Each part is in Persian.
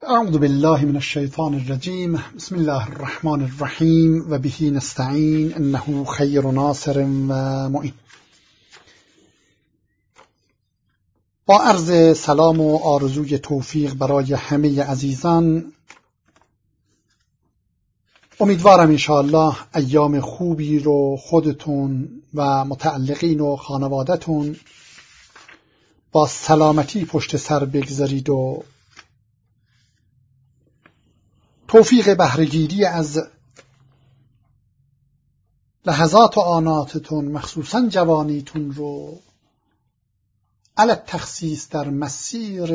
اعوذ بالله من الشیطان الرجیم. بسم الله الرحمن الرحیم و به نستعین انه خیر ناصر و معین. با عرض سلام و آرزوی توفیق برای همه عزیزان، امیدوارم انشاءالله ایام خوبی رو خودتون و متعلقین و خانوادتون با سلامتی پشت سر بگذارید و توفیق بهره‌گیری از لحظات و آناتتون، مخصوصا جوانیتون رو علی التخصیص در مسیر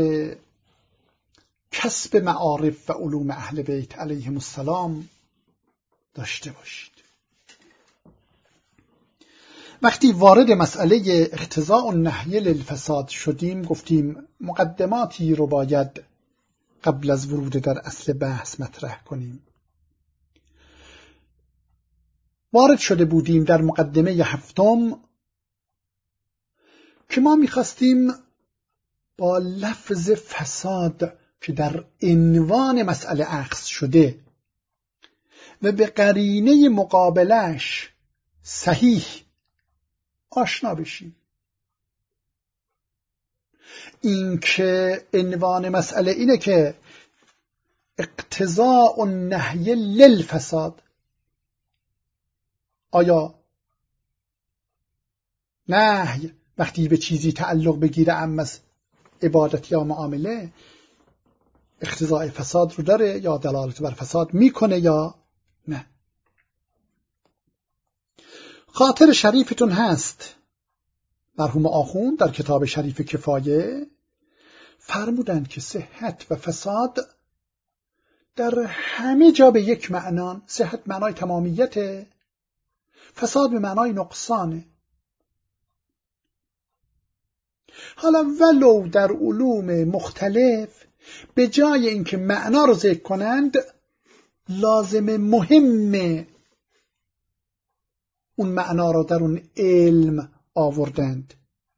کسب معارف و علوم اهل بیت علیهم السلام داشته باشید. وقتی وارد مسئله اقتضاء النهی للفساد شدیم، گفتیم مقدماتی رو باید قبل از ورود در اصل بحث مطرح کنیم. وارد شده بودیم در مقدمه هفتم که ما می‌خواستیم با لفظ فساد که در عنوان مسئله اخذ شده و به قرینه مقابلش صحیح آشنا بشیم. این که عنوان مسئله اینه که اقتضاء النهی للفساد، آیا نهی وقتی به چیزی تعلق بگیره اما از عبادت یا معامله اقتضاء فساد رو داره یا دلالت بر فساد میکنه یا نه؟ خاطر شریفتون هست مرحوم آخوند در کتاب شریف کفایه فرمودند که صحت و فساد در همه جا به یک معنان. صحت معنای تمامیت، فساد به معنای نقصانه. حالا ولو در علوم مختلف به جای اینکه معنا رو ذکر کنند لازم مهم اون معنا رو در اون علم آوردند.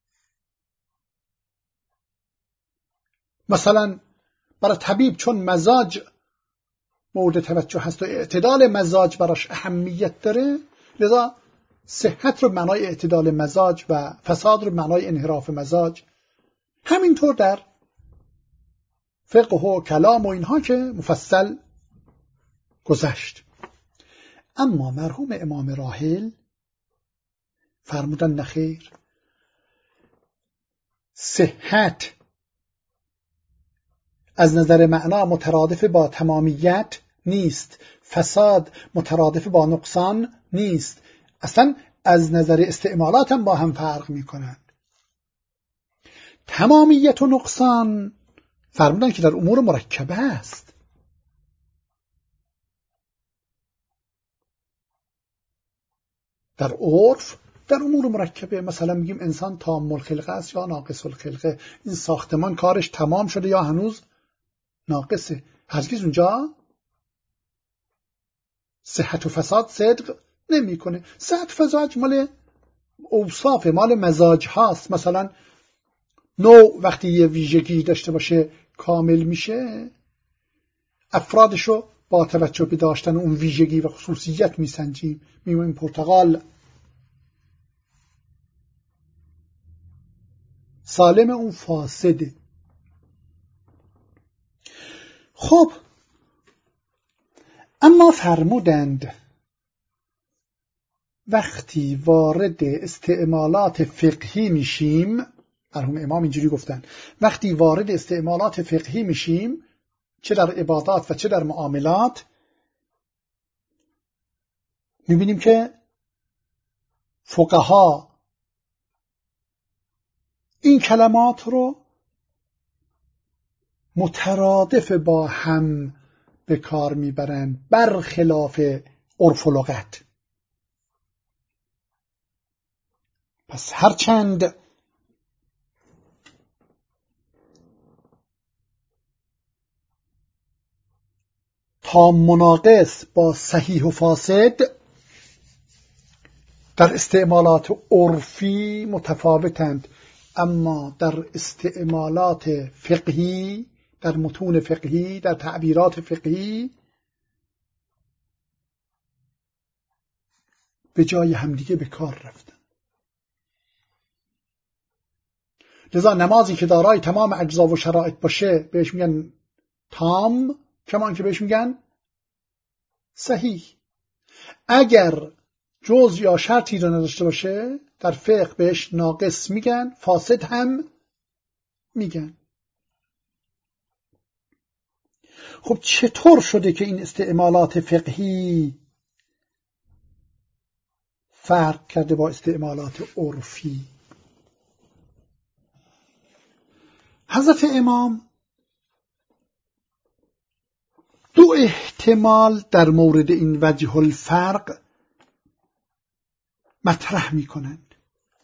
مثلا برای طبیب چون مزاج مورد توجه هست و اعتدال مزاج براش اهمیت داره، لذا صحت رو معنای اعتدال مزاج و فساد رو معنای انحراف مزاج. همینطور در فقه و کلام و اینها که مفصل گذشت. اما مرحوم امام راحل فرمودن نخیر، صحت از نظر معنا مترادف با تمامیت نیست، فساد مترادف با نقصان نیست، اصلا از نظر استعمالات هم با هم فرق می کنند. تمامیت و نقصان فرمودن که در امور مرکبه است. در عرف در امور مرکبه مثلا میگیم انسان تام الخلقه است یا ناقص الخلقه، این ساختمان کارش تمام شده یا هنوز ناقصه. هرگز اونجا صحت و فساد صدق نمی کنه. صحت و فساد مال اوصاف، مال مزاج هاست. مثلا نوع وقتی یه ویژگی داشته باشه کامل میشه، افرادشو با توجه به داشتن اون ویژگی و خصوصیت میسنجیم. میگیم پرتقال سالم، اون فاسده. خب اما فرمودند وقتی وارد استعمالات فقهی میشیم، مرحوم امام اینجوری گفتن، وقتی وارد استعمالات فقهی میشیم چه در عبادات و چه در معاملات، میبینیم که فقها این کلمات رو مترادف با هم به کار میبرند برخلاف عرف و لغت. پس هرچند تا مناقص با صحیح و فاسد در استعمالات عرفی متفاوتند، اما در استعمالات فقهی در متون فقهی، در تعبیرات فقهی به جای همدیگه به کار رفتن. لذا نمازی که دارای تمام اجزا و شرایط باشه بهش میگن تام، کمان که بهش میگن صحیح. اگر جزء یا شرطی رو نداشته باشه در فقه بهش ناقص میگن، فاسد هم میگن. خب چطور شده که این استعمالات فقهی فرق کرده با استعمالات عرفی؟ حضرت امام دو احتمال در مورد این وجه الفرق مطرح می کنند.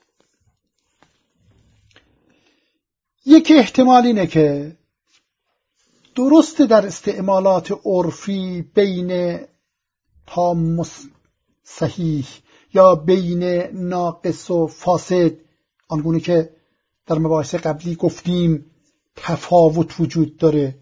یک احتمال اینه که درست در استعمالات عرفی بین تام صحیح یا بین ناقص و فاسد، آنگونه که در مباحث قبلی گفتیم تفاوت وجود داره.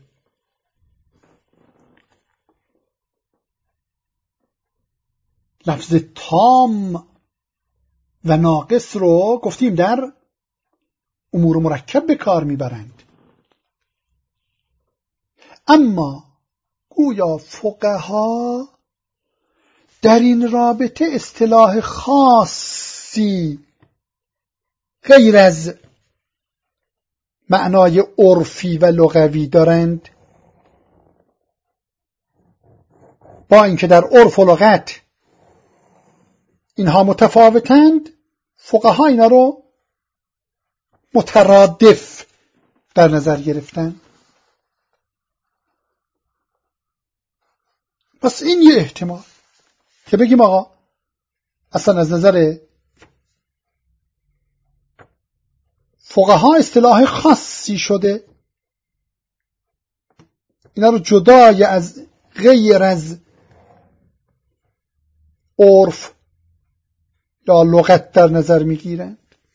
لفظ تام و ناقص رو گفتیم در امور مرکب به کار میبرند، اما گویا فقها در این رابطه اصطلاح خاصی غیر از معنای عرفی و لغوی دارند. با اینکه در عرف و لغت اینها متفاوتند، فقها اینا رو مترادف در نظر گرفتن. پس این یه احتمال که بگیم آقا اصلا از نظر فقها اصطلاح خاصی شده، اینا رو جدای از غیر از عرف یا لغت در نظر میگیرند.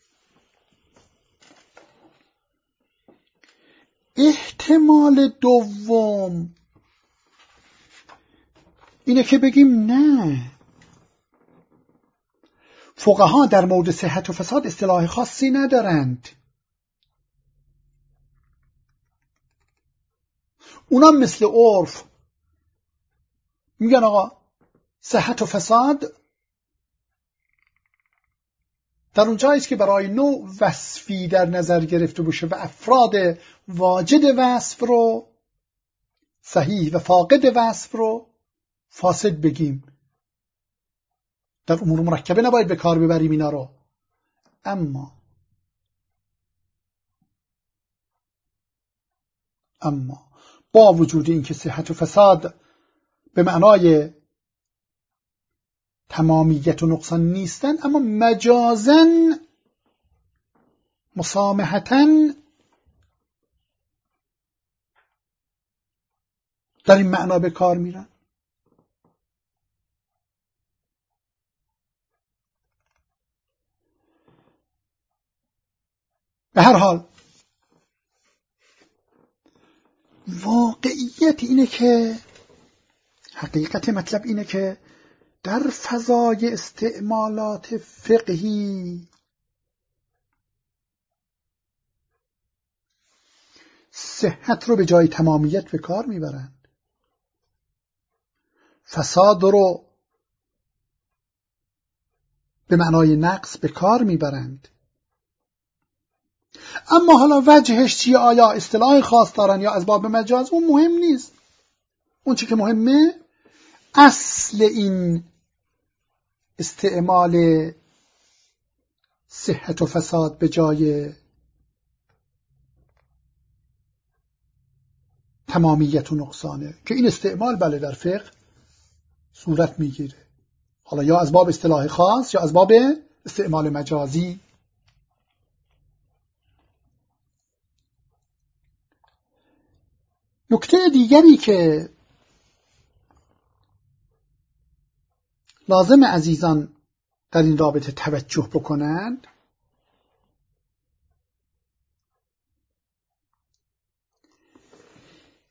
احتمال دوم اینه که بگیم نه، فقها در مورد صحت و فساد اصطلاح خاصی ندارند. اونا مثل عرف میگن آقا صحت و فساد در اون جایی است که برای نوع وصفی در نظر گرفته باشه و افراد واجد وصف رو صحیح و فاقد وصف رو فاسد بگیم. در امور مرکبه نباید به کار ببریم اینا رو. اما با وجود اینکه صحت و فساد به معنای تمامیت و نقصان نیستن، اما مجازن مسامحتاً در این معنا به کار میرن. به هر حال واقعیت اینه که حقیقت مطلب اینه که در فضای استعمالات فقهی صحت رو به جای تمامیت به کار میبرند، فساد رو به معنای نقص به کار میبرند. اما حالا وجهش چیه؟ آیا اصطلاح خاص دارن یا از باب مجاز؟ اون مهم نیست. اون چی که مهمه اصل این استعمال صحت و فساد به جای تمامیت و نقصانه که این استعمال بله در فقه صورت میگیره، حالا یا از باب اصطلاح خاص یا از باب استعمال مجازی. نکته دیگری که لازم عزیزان در این رابطه توجه بکنند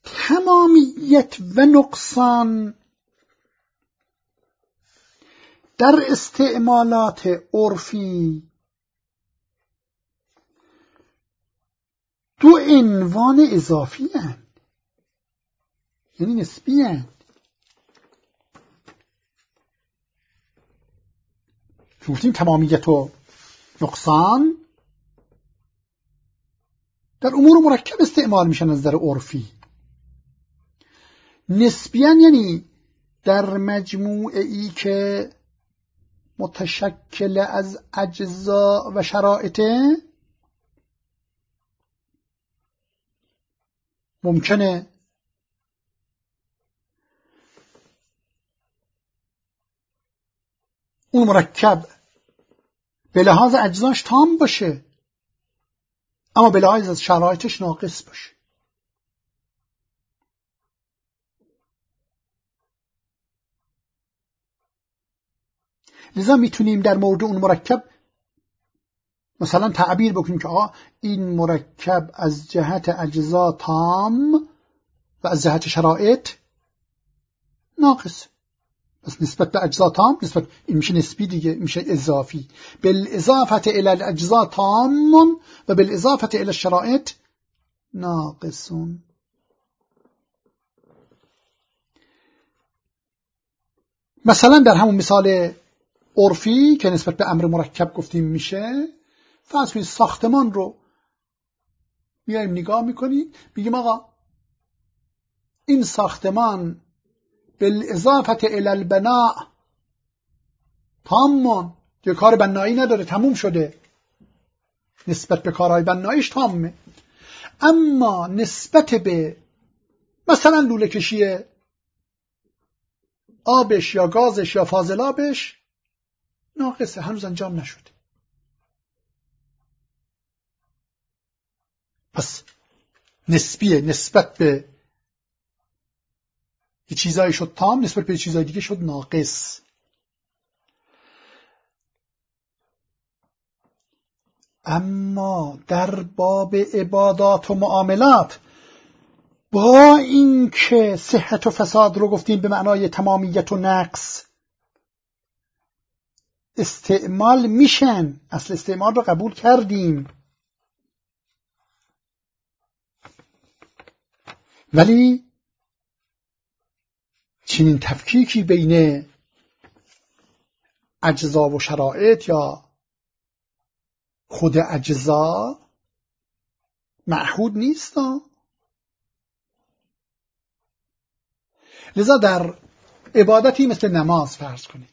تمامیت و نقصان در استعمالات عرفی دو عنوان اضافی هستند، یعنی نسبی هستند. گفتیم تمامیت و نقصان در امور مرکب استعمال میشن از در عرفی. نسبیاً یعنی در مجموعه‌ای که متشکل از اجزا و شرایط ممکنه اون مرکب به لحاظ اجزاش تام باشه اما به لحاظ شرایطش ناقص باشه. لذا میتونیم در مورد اون مرکب مثلا تعبیر بکنیم که این مرکب از جهت اجزا تام و از جهت شرایط ناقص. پس نسبت به اجزا تام، نسبت این میشه نسبی دیگه، میشه اضافی. بالاضافه الی الاجزا تام و بالاضافه الی الشرایط ناقصون. مثلا در همون مثال عرفی که نسبت به امر مرکب گفتیم میشه، فرض کنید ساختمان رو میایم نگاه میکنیم، میگیم آقا این ساختمان بالاضافه الی البناء تام، که کار بنایی نداره، تموم شده، نسبت به کارهای بناییش تامه، اما نسبت به مثلا لوله کشی آبش یا گازش یا فاضلابش ناقصه، هنوز انجام نشده. پس نسبیه، نسبت به یه چیزایی شد تام، نسبت به یه چیزای دیگه شد ناقص. اما در باب عبادات و معاملات با اینکه صحت و فساد رو گفتیم به معنای تمامیت و نقص استعمال میشن، اصل استعمال رو قبول کردیم، ولی چنین تفکیکی بین اجزا و شرایط یا خود اجزا معهود نیست. لذا در عبادتی مثل نماز فرض کنید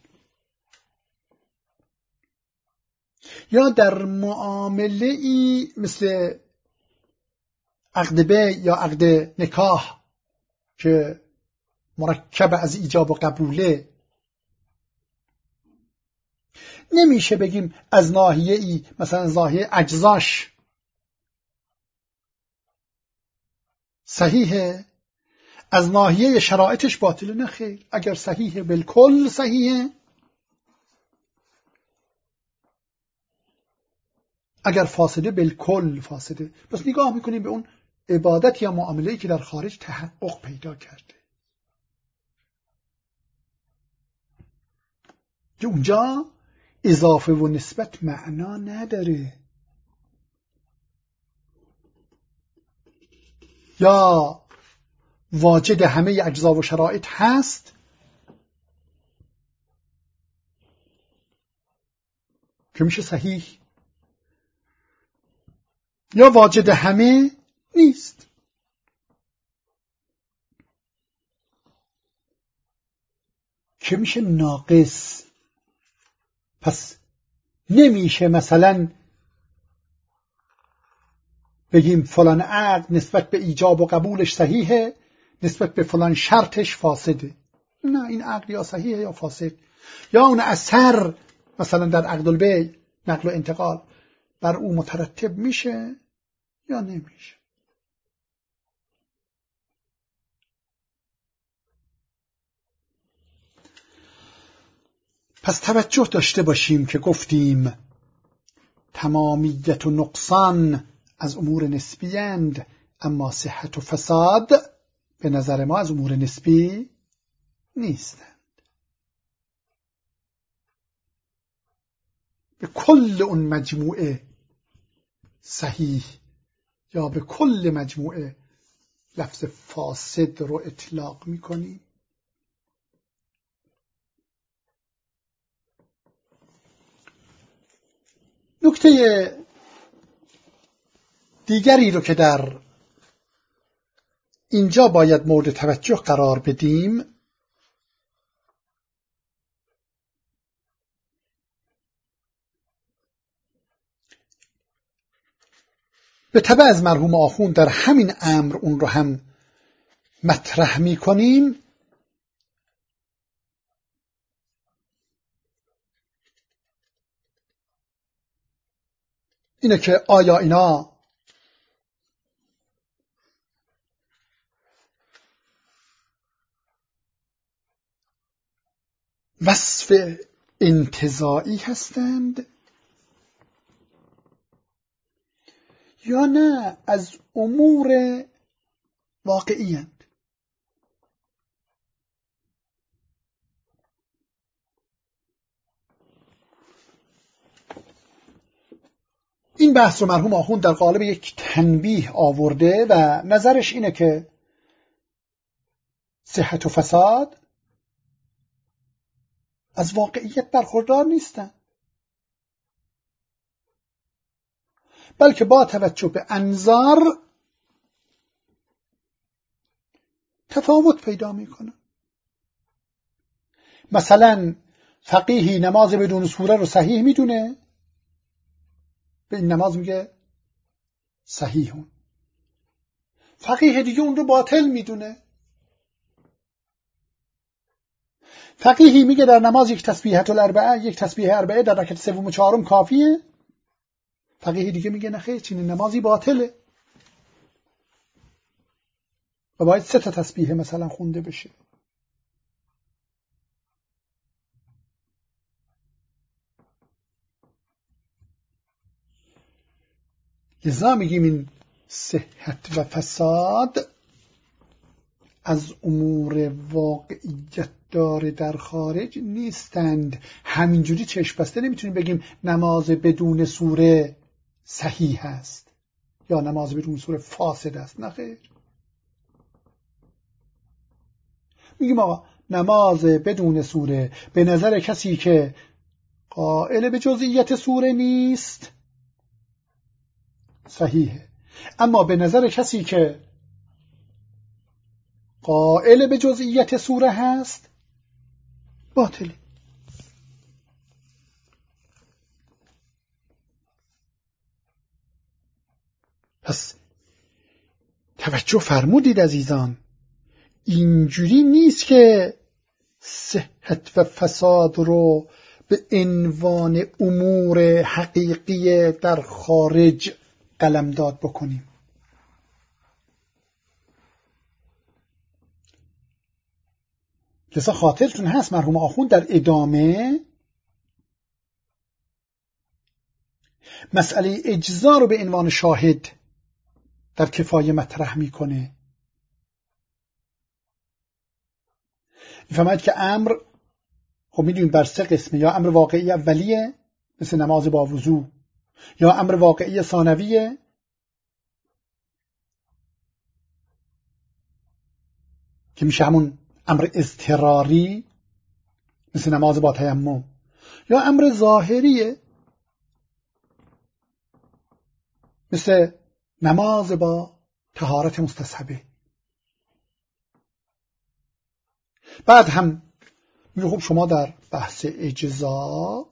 یا در معامله ای مثل عقد بیع یا عقد نکاح که مرکب از ایجاب و قبوله، نمیشه بگیم از ناحیه ای مثلا ناحیه اجزاش صحیحه، از ناحیه شرایطش باطله. نه خیر، اگر صحیحه بالکل صحیحه، اگر فاسده بالکل فاسده. پس نگاه میکنیم به اون عبادت یا معامله‌ای که در خارج تحقق پیدا کرده، که اونجا اضافه و نسبت معنا نداره، یا واجد همه اجزا و شرایط هست که میشه صحیح، یا واجد همه نیست. که میشه ناقص. پس نمیشه مثلا بگیم فلان عقد نسبت به ایجاب و قبولش صحیحه، نسبت به فلان شرطش فاسده. نه، این عقد یا صحیحه یا فاسد، یا اون اثر مثلا در عقد البیع نقل و انتقال بر او مترتب میشه یا نمیشه. پس توجه داشته باشیم که گفتیم تمامیت و نقصان از امور نسبیند، اما صحت و فساد به نظر ما از امور نسبی نیستند. به کل اون مجموعه صحیح یا به کل مجموعه لفظ فاسد رو اطلاق می‌کنیم. نکته دیگری رو که در اینجا باید مورد توجه قرار بدیم به تبع از مرحوم آخوند در همین امر اون رو هم مطرح می کنیم، اینه که آیا اینا وصف انتزاعی هستند یا نه از امور واقعی هستند. این بحث رو مرحوم آخوند در قالب یک تنبیه آورده و نظرش اینه که صحت و فساد از واقعیت برخوردار نیستند، بلکه با توجه به انظار تفاوت پیدا میکنه. مثلا فقیهی نماز بدون سوره رو صحیح میدونه، به این نماز میگه صحیحون. فقیه دیگه اون رو باطل میدونه. فقیهی میگه در نماز یک تسبیحة الاربعه، یک تسبیح اربعه در رکعت سوم و چهارم کافیه. فقیه دیگه میگه نه خیر، چنین نمازی باطله و باید 3 تسبیح مثلا خونده بشه. لذا میگیم این صحت و فساد از امور واقعیت داره در خارج نیستند. همینجوری چشم بسته نمیتونیم بگیم نماز بدون سوره صحیح است یا نماز بدون سوره فاسد است. نه خیر، میگیم آقا نماز بدون سوره به نظر کسی که قائل به جزئیت سوره نیست صحیحه، اما به نظر کسی که قائل به جزئیت سوره هست باطله. پس توجه فرمودید عزیزان، اینجوری نیست که صحت و فساد رو به عنوان امور حقیقی در خارج قلمداد بکنیم. لذا خاطرتون هست مرحوم آخوند در ادامه مسئله اجزا رو به عنوان شاهد در کفایه مطرح میکنه. میفهمید که امر خب میدونیم بر 3 قسمه، یا امر واقعی اولیه مثل نماز با وضو، یا امر واقعی ثانویه که میشه همون امر اضطراری مثل نماز با تیمم، یا امر ظاهریه مثل نماز با طهارت مستصحبه. بعد هم میگه خب شما در بحث اجزا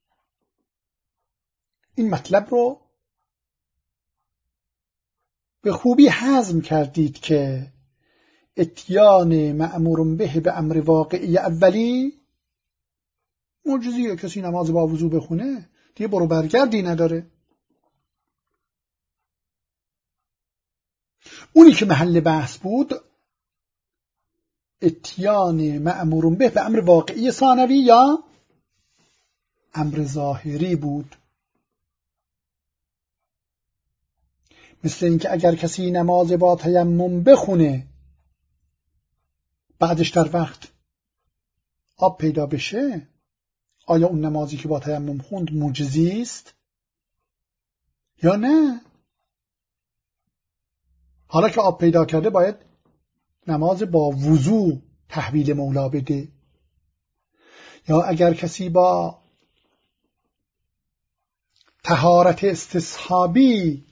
این مطلب رو به خوبی هضم کردید که اتیان مأمور به امر واقعی اولی معجزیه. کسی نماز با وضو بخونه دیگه برو برگردی نداره. اونی که محل بحث بود اتیان مأمور به امر واقعی ثانوی یا امر ظاهری بود. مثل اینکه اگر کسی نماز با تیمم بخونه بعدش در وقت آب پیدا بشه، آیا اون نمازی که با تیمم خوند مجزی است یا نه؟ حالا که آب پیدا کرده باید نماز با وضو تحویل مولا بده، یا اگر کسی با طهارت استصحابی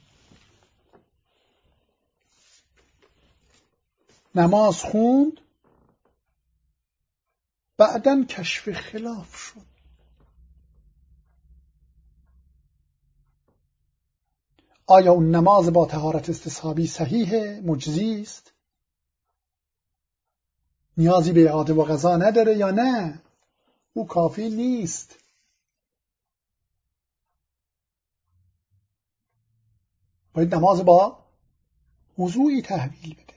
نماز خوند بعداً کشف خلاف شد، آیا اون نماز با طهارت استصحابی صحیحه، مجزی است، نیازی به اعاده و قضا نداره یا نه؟ او کافی نیست. باید نماز با وضوئی تحویل بده.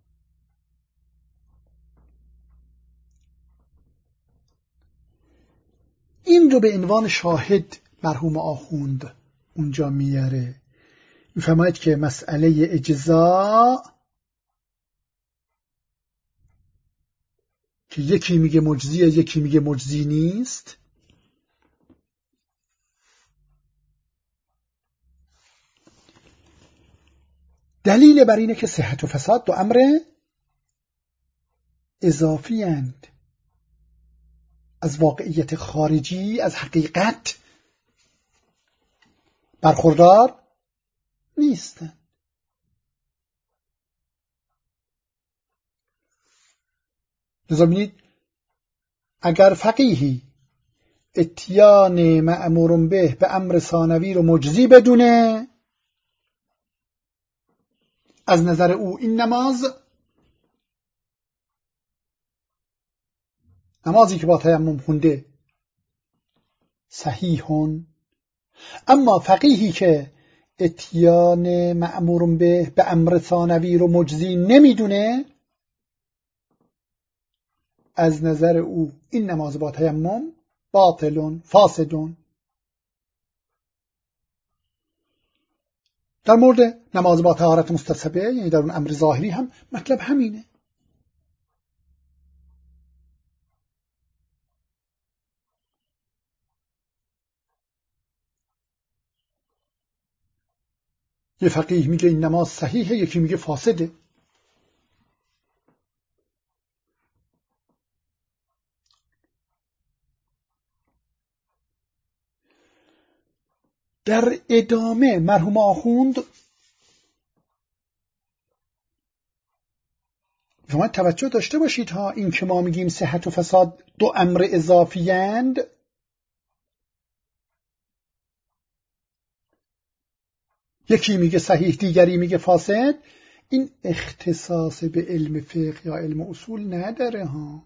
این رو به عنوان شاهد مرحوم آخوند اونجا میاره، میفرماید که مسئله اجزا که یکی میگه مجزیه یکی میگه مجزی نیست، دلیل بر اینه که صحت و فساد دو امر اضافی اند، از واقعیت خارجی، از حقیقت برخوردار نیستند. لذا ببینید اگر فقیهی اتیان مأمور به امر ثانوی رو مجزی بدونه، از نظر او این نمازی که با تیمم خونده صحیحون، اما فقیهی که اتیان مأمور به امر ثانوی رو مجزی نمیدونه، از نظر او این نماز با تیمم باطلون فاسدون. در مورد نماز با طهارت مستصحبه، یعنی در اون امر ظاهری هم مطلب همینه. یه فقیه میگه این نماز صحیحه، یکی میگه فاسده. در ادامه مرحوم آخوند شما توجه داشته باشید ها، این که ما میگیم صحت و فساد دو امر اضافی اند، یکی میگه صحیح دیگری میگه فاسد، این اختصاص به علم فقه یا علم اصول نداره ها.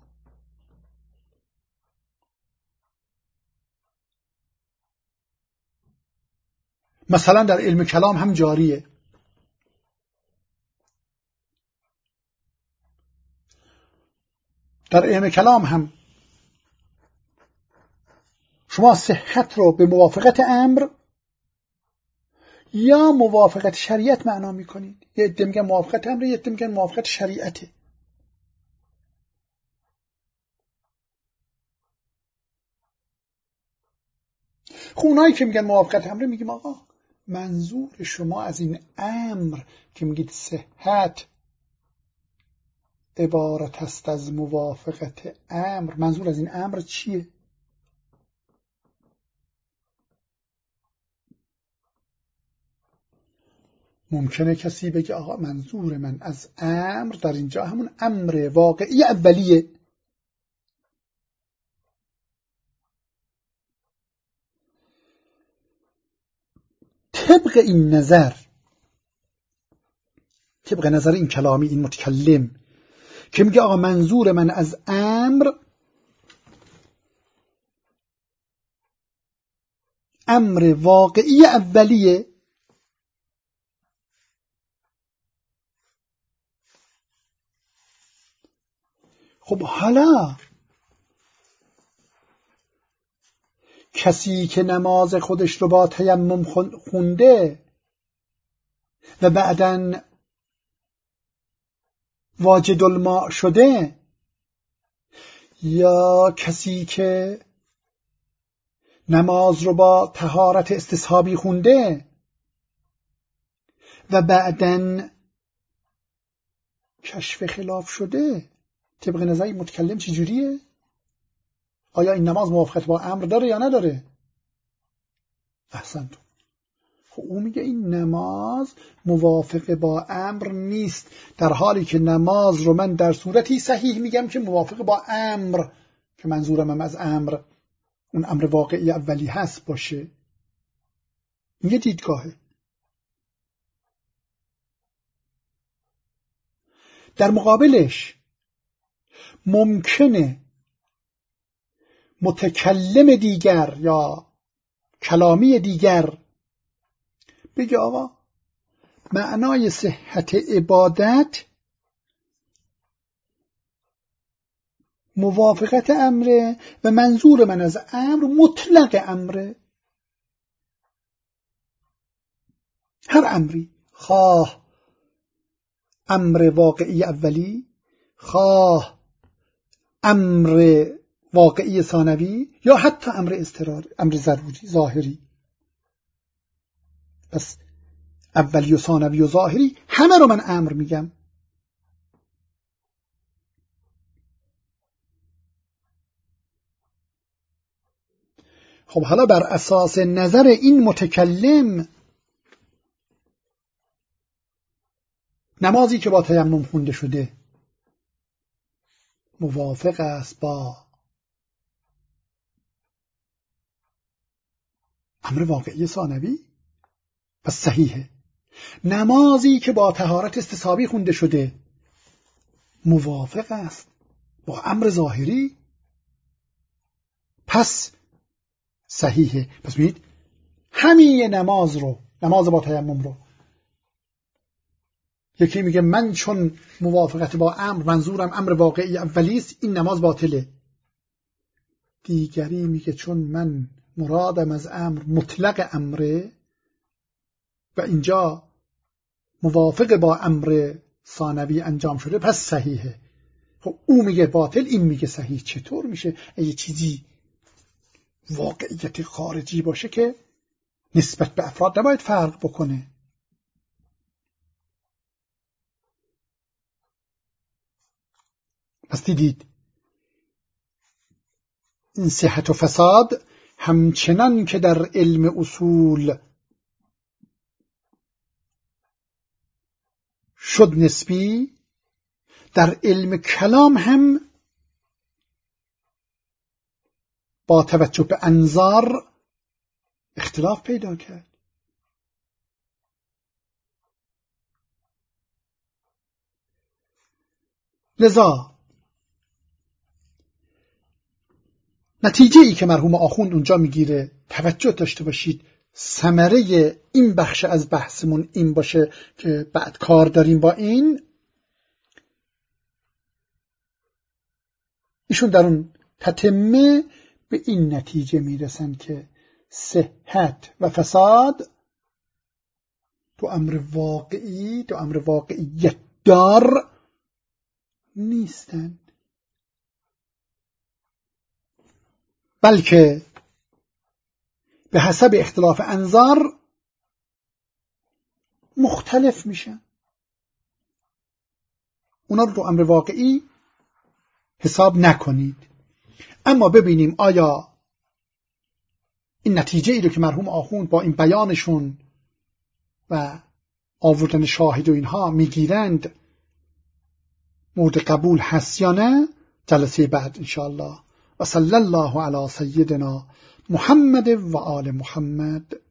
مثلا در علم کلام هم جاریه. در علم کلام هم شما صحت رو به موافقت امر یا موافقت شریعت معنا میکنید. یه عده میگن موافقت امر، یه عده میگن موافقت شریعته. اونایی که میگن موافقت امر میگیم آقا منظور شما از این امر که میگید صحت عبارت است از موافقت امر، منظور از این امر چیه؟ ممکنه کسی بگه آقا منظور من از امر در اینجا همون امر واقعی اولیه. طبق این نظر، طبق نظر این کلامی، این متکلم که میگه آقا منظور من از امر واقعی اولیه، خب حالا کسی که نماز خودش رو با تیمم خونده و بعداً واجد الماء شده، یا کسی که نماز رو با طهارت استصحابی خونده و بعدن کشف خلاف شده، طبق نظر متکلم چجوریه؟ آیا این نماز موافقت با امر داره یا نداره؟ احسنتون. خب او میگه این نماز موافق با امر نیست، در حالی که نماز رو من در صورتی صحیح میگم که موافق با امر، که منظورم هم از امر اون امر واقعی اولی هست باشه. این یه دیدگاهه. در مقابلش ممکنه متکلم دیگر یا کلامی دیگر بگه آقا معنای صحت عبادت موافقت امره و منظور من از امر مطلق امره. هر امری، خواه امر واقعی اولی، خواه امر واقعی ثانوی، یا حتی امر اضطراری، امر ضروری ظاهری. پس اولی و ثانوی و ظاهری همه رو من امر میگم. خب حالا بر اساس نظر این متکلم نمازی که با تیمم خونده شده موافق است با امر واقعی ثانوی؟ پس صحیحه. نمازی که با طهارت استصحابی خونده شده موافق است با امر ظاهری؟ پس صحیحه. پس ببینید همین نماز رو، نماز با تیمم رو، یکی میگه من چون موافقت با امر منظورم امر واقعی اولی است این نماز باطله، دیگری میگه چون من مرادم از امر مطلق امره و اینجا موافق با امر ثانوی انجام شده پس صحیحه. خب او میگه باطل، این میگه صحیح. چطور میشه یه چیزی واقعیت خارجی باشه که نسبت به افراد نباید فرق بکنه؟ پس دیدید این صحت و فساد همچنان که در علم اصول شد نسبی، در علم کلام هم با توجه به انظار اختلاف پیدا کرد. لذا نتیجه ای که مرحوم آخوند اونجا میگیره، توجه داشته باشید، ثمره این بخش از بحثمون این باشه که بعد کار داریم با این. ایشون در اون تتمه به این نتیجه میرسن که صحت و فساد تو امر واقعی، تو امر واقعیت دار نیستند، بلکه به حسب اختلاف انظار مختلف میشن. اونا رو تو امر واقعی حساب نکنید. اما ببینیم آیا این نتیجه ای رو که مرحوم آخوند با این بیانشون و آوردن شاهد و اینها میگیرند مورد قبول هست یا نه. جلسه بعد انشاءالله. و صلی الله علی سیدنا محمد و آل محمد.